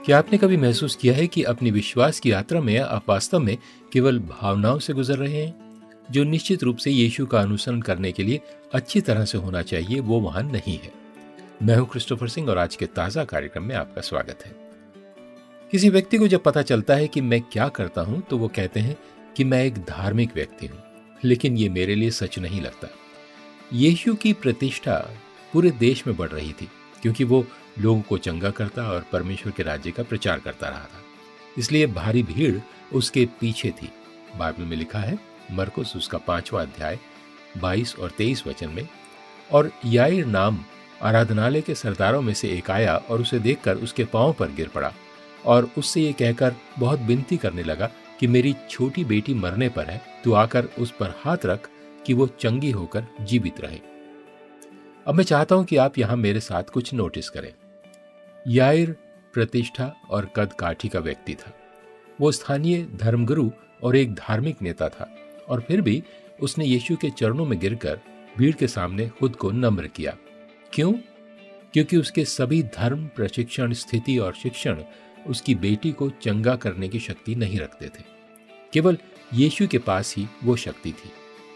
क्या आपने कभी महसूस किया है कि अपनी विश्वास की यात्रा में आप वास्तव में केवल भावनाओं से गुजर रहे हैं? जो निश्चित रूप से यीशु का अनुसरण करने के लिए अच्छी तरह से होना चाहिए, वो वहां नहीं है। मैं हूं क्रिस्टोफर सिंह और आज के ताजा कार्यक्रम में आपका स्वागत है। किसी व्यक्ति को जब पता चलता है कि मैं क्या करता हूं, तो वो कहते हैं कि मैं एक धार्मिक व्यक्ति हूं, लेकिन ये मेरे लिए सच नहीं लगता। यीशु की प्रतिष्ठा पूरे देश में बढ़ रही थी क्योंकि वो लोगों को चंगा करता और परमेश्वर के राज्य का प्रचार करता रहा था। इसलिए भारी भीड़ उसके पीछे थी। बाइबल में लिखा है, मरकुस उसका 5वां अध्याय 22 और 23 वचन में, और याईर नाम आराधनालय के सरदारों में से एक आया और उसे देखकर उसके पांव पर गिर पड़ा और उससे ये कहकर बहुत विनती करने लगा कि मेरी छोटी बेटी मरने पर है, तू आकर उस पर हाथ रख कि वो चंगी होकर जीवित रहे। अब मैं चाहता हूं कि आप यहां मेरे साथ कुछ नोटिस करें। याईर प्रतिष्ठा और कद काठी का व्यक्ति था। वो स्थानीय धर्मगुरु और एक धार्मिक नेता था, और फिर भी उसने यीशु के चरणों में गिरकर भीड़ के सामने खुद को नम्र किया। क्यों? क्योंकि उसके सभी धर्म, प्रशिक्षण, स्थिति और शिक्षण उसकी बेटी को चंगा करने की शक्ति नहीं रखते थे। केवल यीशु के पास ही वो शक्ति थी।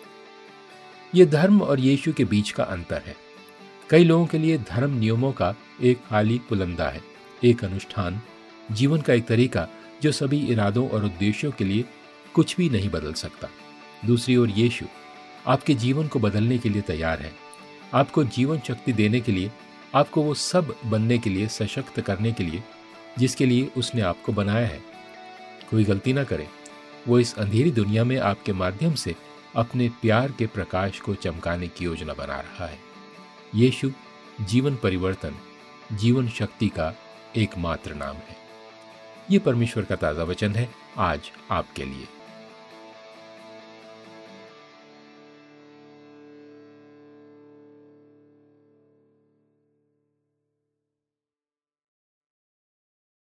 ये धर्म और यीशु के बीच का अंतर है। कई लोगों के लिए धर्म नियमों का एक खाली पुलंदा है, एक अनुष्ठान, जीवन का एक तरीका जो सभी इरादों और उद्देश्यों के लिए कुछ भी नहीं बदल सकता। दूसरी ओर यीशु आपके जीवन को बदलने के लिए तैयार है, आपको जीवन शक्ति देने के लिए, आपको वो सब बनने के लिए, सशक्त करने के लिए जिसके लिए उसने आपको बनाया है। कोई गलती ना करे, वो इस अंधेरी दुनिया में आपके माध्यम से अपने प्यार के प्रकाश को चमकाने की योजना बना रहा है। यीशु जीवन परिवर्तन, जीवन शक्ति का एकमात्र नाम है। ये परमेश्वर का ताजा वचन है आज आपके लिए।